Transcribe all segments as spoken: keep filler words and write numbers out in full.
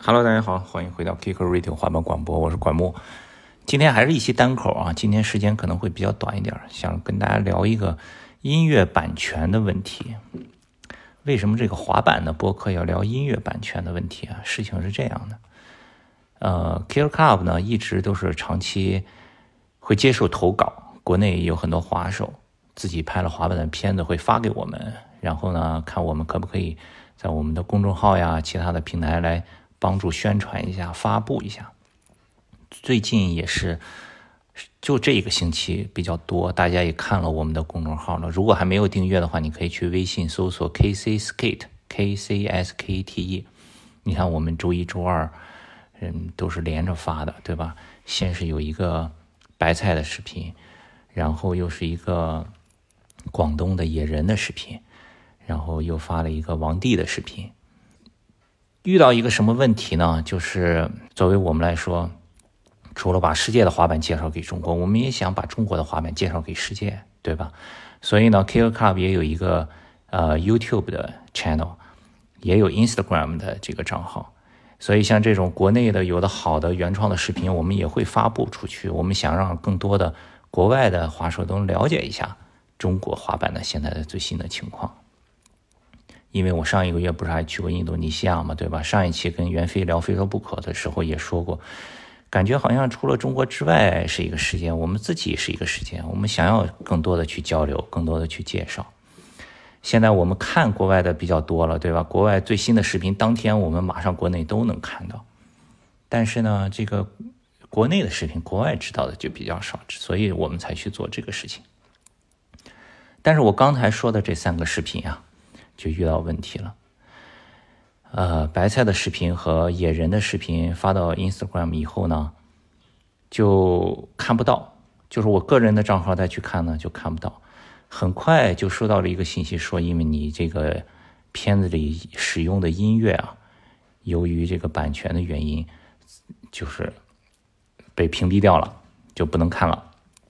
Hello， 大家好，欢迎回到 Kicker Radio 滑板广播，我是管木。今天还是一期单口啊，今天时间可能会比较短一点，想跟大家聊一个音乐版权的问题。为什么这个滑板的播客要聊音乐版权的问题啊？事情是这样的，呃 Kicker Club 呢一直都是长期会接受投稿，国内有很多滑手自己拍了滑板的片子会发给我们，然后呢看我们可不可以在我们的公众号呀其他的平台来帮助宣传一下发布一下。最近也是就这一个星期比较多，大家也看了我们的公众号了，如果还没有订阅的话，你可以去微信搜索 K C Skate K C S K T E， 你看我们周一周二嗯都是连着发的，对吧？先是有一个白菜的视频，然后又是一个广东的野人的视频，然后又发了一个王帝的视频。遇到一个什么问题呢？就是作为我们来说，除了把世界的滑板介绍给中国，我们也想把中国的滑板介绍给世界，对吧？所以呢 Kicker Club 也有一个呃 YouTube 的 channel， 也有 Instagram 的这个账号。所以像这种国内的有的好的原创的视频，我们也会发布出去。我们想让更多的国外的滑手都了解一下中国滑板的现在的最新的情况。因为我上一个月不是还去过印度尼西亚嘛，对吧？上一期跟袁飞聊非说不可的时候也说过，感觉好像除了中国之外是一个世界，我们自己是一个世界，我们想要更多的去交流，更多的去介绍。现在我们看国外的比较多了，对吧？国外最新的视频当天我们马上国内都能看到，但是呢这个国内的视频国外知道的就比较少，所以我们才去做这个事情。但是我刚才说的这三个视频啊就遇到问题了。呃，白菜的视频和野人的视频发到 Instagram 以后呢，就看不到，就是我个人的账号再去看呢就看不到。很快就收到了一个信息说，因为你这个片子里使用的音乐啊，由于这个版权的原因，就是被屏蔽掉了，就不能看了。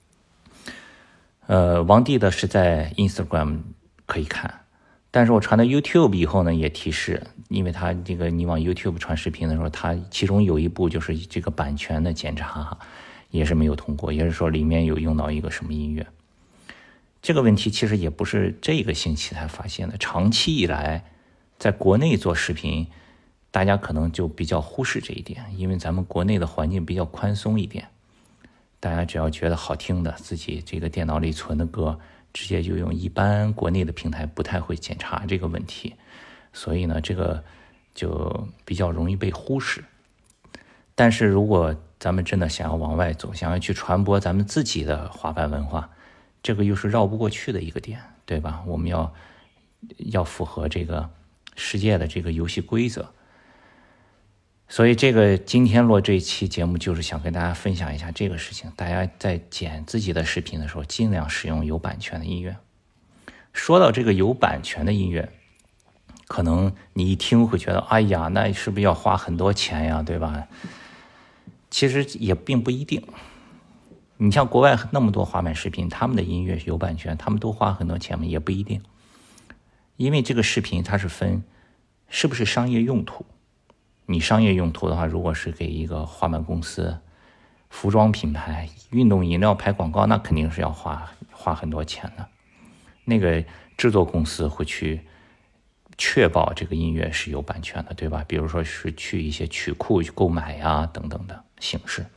呃，王帝的是在 Instagram 可以看。但是我传到 YouTube 以后呢，也提示，因为它这个你往 YouTube 传视频的时候，它其中有一步就是这个版权的检查也是没有通过，也是说里面有用到一个什么音乐。这个问题其实也不是这个星期才发现的，长期以来在国内做视频，大家可能就比较忽视这一点，因为咱们国内的环境比较宽松一点，大家只要觉得好听的，自己这个电脑里存的歌直接就用，一般国内的平台不太会检查这个问题，所以呢这个就比较容易被忽视。但是如果咱们真的想要往外走，想要去传播咱们自己的滑板文化，这个又是绕不过去的一个点，对吧？我们要要符合这个世界的这个游戏规则。所以这个今天录这一期节目就是想跟大家分享一下这个事情，大家在剪自己的视频的时候尽量使用有版权的音乐。说到这个有版权的音乐，可能你一听会觉得哎呀那是不是要花很多钱呀，对吧？其实也并不一定。你像国外那么多滑板视频，他们的音乐有版权，他们都花很多钱吗？也不一定。因为这个视频它是分是不是商业用途，你商业用途的话，如果是给一个滑板公司、服装品牌、运动饮料拍广告，那肯定是要花花很多钱的。那个制作公司会去确保这个音乐是有版权的，对吧？比如说是去一些曲库购买呀等等的形式。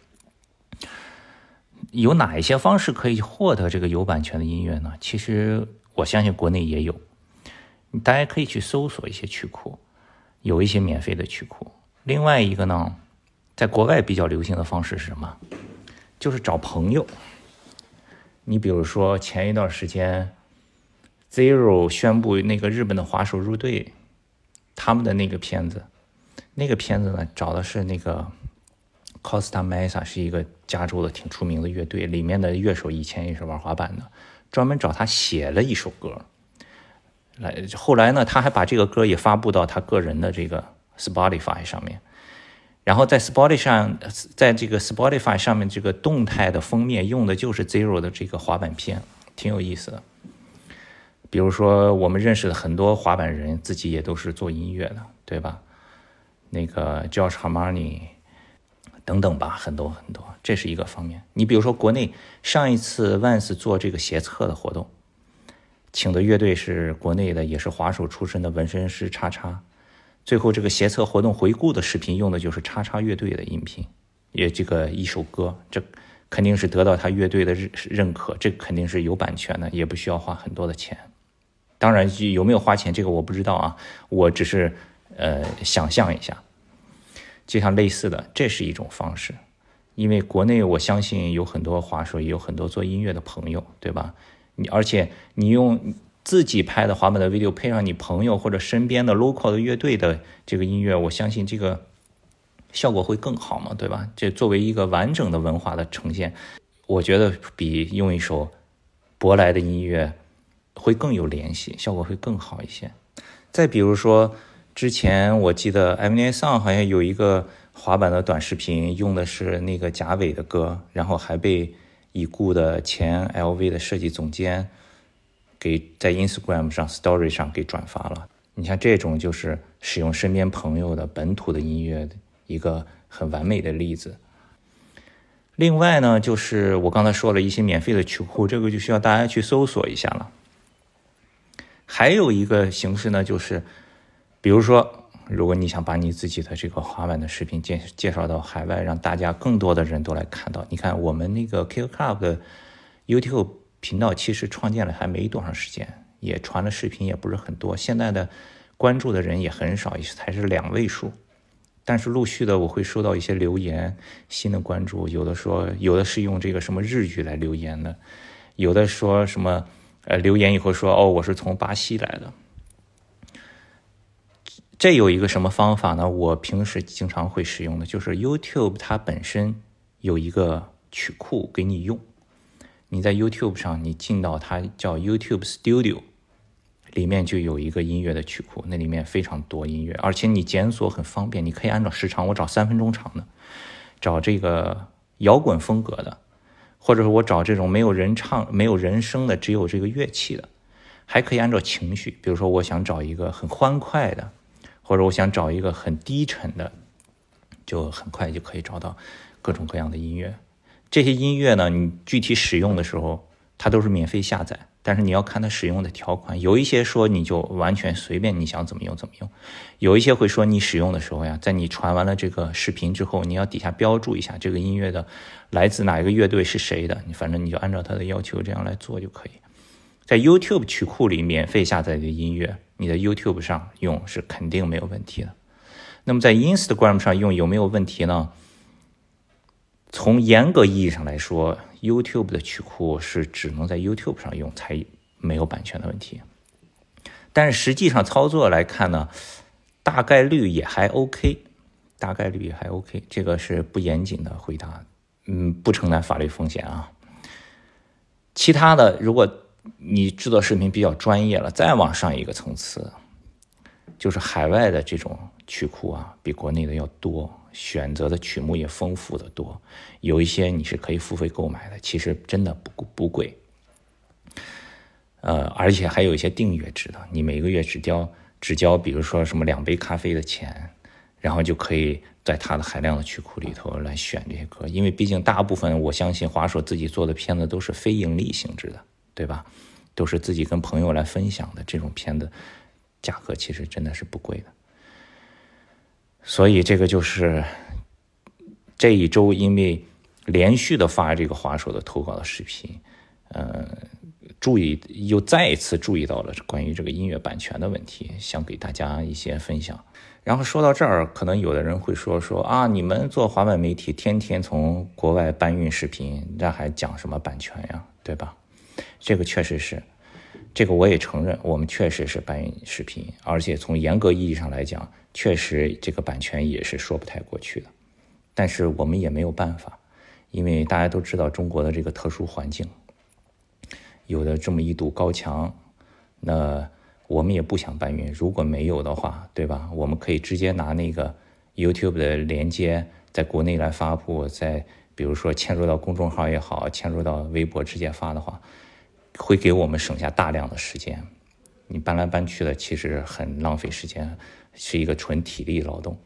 有哪一些方式可以获得这个有版权的音乐呢？其实我相信国内也有，大家可以去搜索一些曲库，有一些免费的曲库。另外一个呢，在国外比较流行的方式是什么？就是找朋友。你比如说前一段时间 Zero 宣布那个日本的滑手入队，他们的那个片子，那个片子呢找的是那个 Costa Mesa， 是一个加州的挺出名的乐队，里面的乐手以前也是玩滑板的，专门找他写了一首歌。来，后来呢他还把这个歌也发布到他个人的这个 Spotify 上面，然后在 Spotify 上，在这个 Spotify 上面这个动态的封面用的就是 Zero 的这个滑板片，挺有意思的。比如说我们认识的很多滑板人自己也都是做音乐的，对吧？ 那个 Giorgio Armani 等等吧，很多很多，这是一个方面。你比如说国内上一次 Vans 做这个鞋测的活动，请的乐队是国内的，也是滑手出身的纹身师叉叉。最后这个鞋测活动回顾的视频用的就是叉叉乐队的音频，也这个一首歌，这肯定是得到他乐队的认可，这肯定是有版权的，也不需要花很多的钱。当然有没有花钱这个我不知道啊，我只是呃想象一下。就像类似的，这是一种方式。因为国内我相信有很多滑手，也有很多做音乐的朋友，对吧？你而且你用自己拍的滑板的 video 配上你朋友或者身边的 local 的乐队的这个音乐，我相信这个效果会更好嘛，对吧？这作为一个完整的文化的呈现，我觉得比用一首舶来的音乐会更有联系，效果会更好一些。再比如说之前我记得 Eminem Song 好像有一个滑板的短视频，用的是那个贾伟的歌，然后还被已故的前 L V 的设计总监给在 Instagram 上 Story 上给转发了。你像这种就是使用身边朋友的本土的音乐的一个很完美的例子。另外呢，就是我刚才说了一些免费的曲库，这个就需要大家去搜索一下了。还有一个形式呢，就是比如说如果你想把你自己的这个滑板的视频介介绍到海外，让大家更多的人都来看到。你看我们那个 Kick Club 的 YouTube 频道其实创建了还没多长时间，也传了视频也不是很多，现在的关注的人也很少，才是两位数。但是陆续的我会收到一些留言，新的关注，有的说有的是用这个什么日语来留言的，有的说什么呃留言以后说哦我是从巴西来的。这有一个什么方法呢？我平时经常会使用的，就是 YouTube 它本身有一个曲库给你用。你在 YouTube 上，你进到它叫 YouTube Studio， 里面就有一个音乐的曲库，那里面非常多音乐，而且你检索很方便，你可以按照时长，我找三分钟长的，找这个摇滚风格的，或者是我找这种没有人唱、没有人声的，只有这个乐器的，还可以按照情绪，比如说我想找一个很欢快的，或者我想找一个很低沉的，就很快就可以找到各种各样的音乐。这些音乐呢，你具体使用的时候它都是免费下载，但是你要看它使用的条款，有一些说你就完全随便你想怎么用怎么用，有一些会说你使用的时候呀，在你传完了这个视频之后，你要底下标注一下这个音乐的来自哪一个乐队是谁的，你反正你就按照它的要求这样来做就可以。在 YouTube 曲库里免费下载的音乐，你的 YouTube 上用是肯定没有问题的。那么在 Instagram 上用有没有问题呢？从严格意义上来说， YouTube 的曲库是只能在 YouTube 上用，才没有版权的问题。但是实际上操作来看呢，大概率也还 OK， 大概率也还 OK， 这个是不严谨的回答，嗯，不承担法律风险啊。其他的，如果你制作视频比较专业了，再往上一个层次，就是海外的这种曲库啊，比国内的要多，选择的曲目也丰富的多，有一些你是可以付费购买的，其实真的不不贵，呃，而且还有一些订阅制的，你每个月只交只交，比如说什么两杯咖啡的钱，然后就可以在它的海量的曲库里头来选这些歌，因为毕竟大部分我相信滑手自己做的片子都是非盈利性质的，对吧？都是自己跟朋友来分享的，这种片子价格其实真的是不贵的。所以这个就是这一周因为连续的发这个滑手的投稿的视频，呃，注意又再一次注意到了关于这个音乐版权的问题，想给大家一些分享。然后说到这儿，可能有的人会说说啊，你们做滑板媒体天天从国外搬运视频，这还讲什么版权呀，对吧？这个确实是，这个我也承认，我们确实是搬运视频，而且从严格意义上来讲，确实这个版权也是说不太过去的。但是我们也没有办法，因为大家都知道中国的这个特殊环境，有的这么一堵高墙，那我们也不想搬运，如果没有的话，对吧？我们可以直接拿那个 YouTube 的连接在国内来发布，在比如说嵌入到公众号也好，嵌入到微博直接发的话，会给我们省下大量的时间。你搬来搬去的其实很浪费时间，是一个纯体力劳动。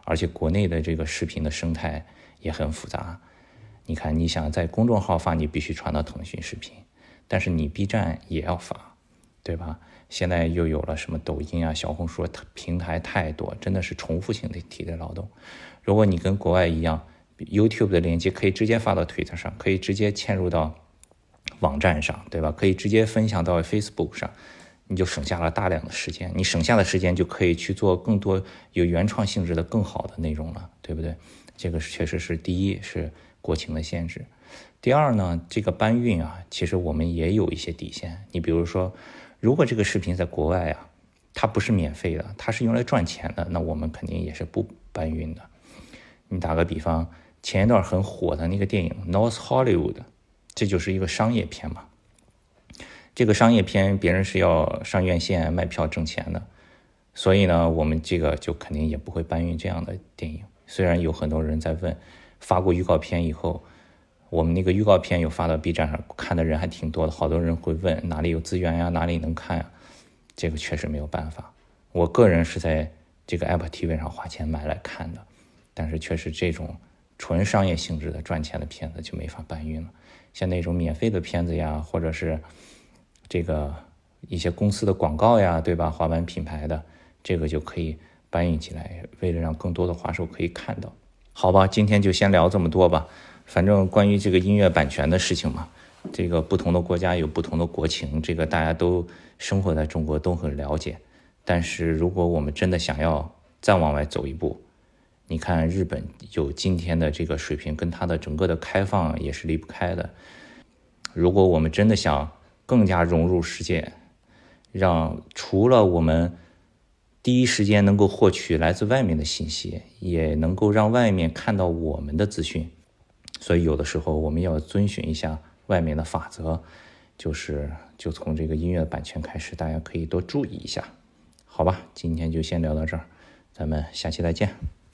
而且国内的这个视频的生态也很复杂。你看，你想在公众号发，你必须传到腾讯视频，但是你 B 站也要发，对吧？现在又有了什么抖音啊、小红书平台太多，真的是重复性的体力劳动。如果你跟国外一样 ，YouTube 的链接可以直接发到 Twitter 上，可以直接嵌入到网站上，对吧？可以直接分享到 Facebook 上，你就省下了大量的时间。你省下的时间就可以去做更多有原创性质的、更好的内容了，对不对？这个确实是第一是国情的限制。第二呢，这个搬运啊，其实我们也有一些底线。你比如说，如果这个视频在国外啊，它不是免费的，它是用来赚钱的，那我们肯定也是不搬运的。你打个比方，前一段很火的那个电影《North Hollywood》，这就是一个商业片嘛。这个商业片别人是要上院线卖票挣钱的，所以呢，我们这个就肯定也不会搬运这样的电影。虽然有很多人在问，发过预告片以后，我们那个预告片有发到 B 站上，看的人还挺多的，好多人会问哪里有资源呀，哪里能看呀？这个确实没有办法。我个人是在这个 Apple T V 上花钱买来看的，但是确实这种纯商业性质的赚钱的片子就没法搬运了。像那种免费的片子呀，或者是这个一些公司的广告呀，对吧？滑板品牌的，这个就可以搬运起来，为了让更多的滑手可以看到。好吧，今天就先聊这么多吧。反正关于这个音乐版权的事情嘛，这个不同的国家有不同的国情，这个大家都生活在中国都很了解。但是如果我们真的想要再往外走一步，你看日本有今天的这个水平，跟它的整个的开放也是离不开的。如果我们真的想更加融入世界，让除了我们第一时间能够获取来自外面的信息，也能够让外面看到我们的资讯，所以有的时候我们要遵循一下外面的法则，就是就从这个音乐版权开始，大家可以多注意一下。好吧，今天就先聊到这儿，咱们下期再见。